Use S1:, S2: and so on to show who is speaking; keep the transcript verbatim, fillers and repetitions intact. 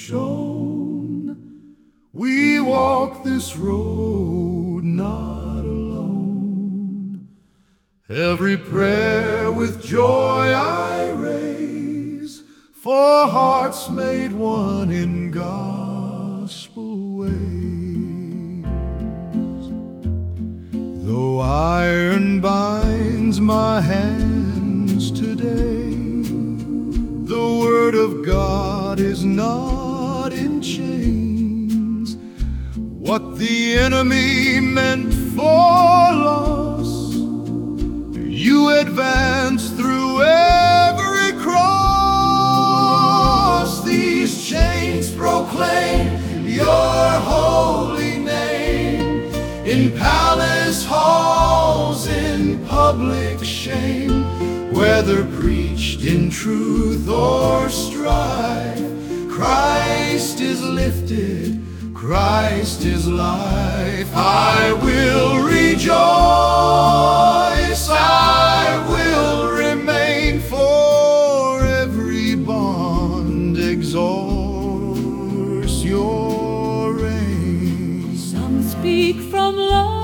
S1: shown. We walk this road not alone. Every prayer with joy I raise for hearts made one in gospel ways. Though iron binds my hands today, the word of God is not in chains. What the enemy meant for loss, you advance through every cross. These chains proclaim your holy name, in palace halls, in public shame, whether preached in truth or strife. Christ is lifted, Christ is life. I will rejoice, I will remain, for every bond exalts your reign.
S2: Some speak from love,